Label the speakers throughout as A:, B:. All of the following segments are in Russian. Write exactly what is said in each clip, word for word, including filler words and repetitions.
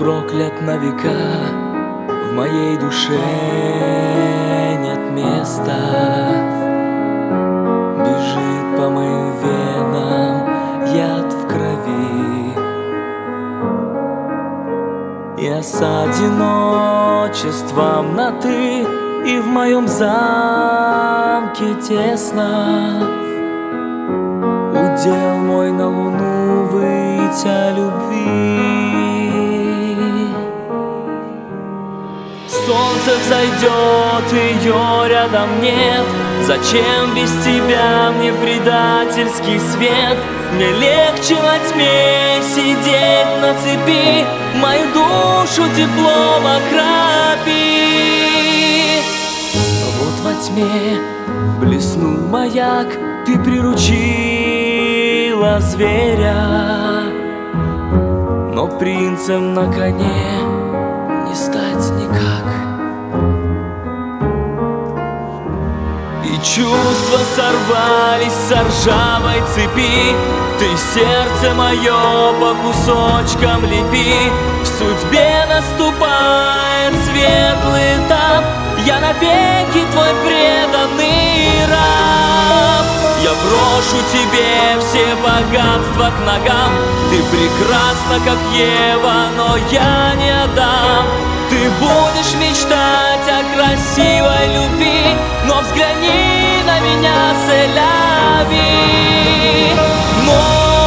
A: проклят на века, в моей душе нет места. Бежит по моим венам яд в крови. Я с одиночеством на ты, и в моем замке тесно. Удел мой на луну выйти о любви. Солнце взойдет, ее рядом нет. Зачем без тебя мне предательский свет? Мне легче во тьме сидеть на цепи, мою душу теплом окропи. Вот во тьме блеснул маяк, ты приручила зверя, но принцем на коне не стать никак. И чувства сорвались с ржавой цепи, ты сердце мое по кусочкам лепи. В судьбе наступает светлый этап, я навеки твой преданный раб. Я брошу тебе все богатства к ногам, ты прекрасна, как Ева, но я не отдам. Ты будешь мечтать о красивой любви, но взгляни на меня с ля-ви. Но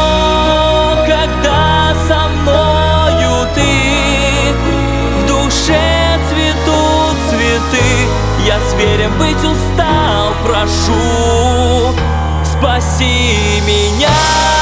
A: когда со мною ты, в душе цветут цветы. Я зверем быть устал, прошу, спаси меня.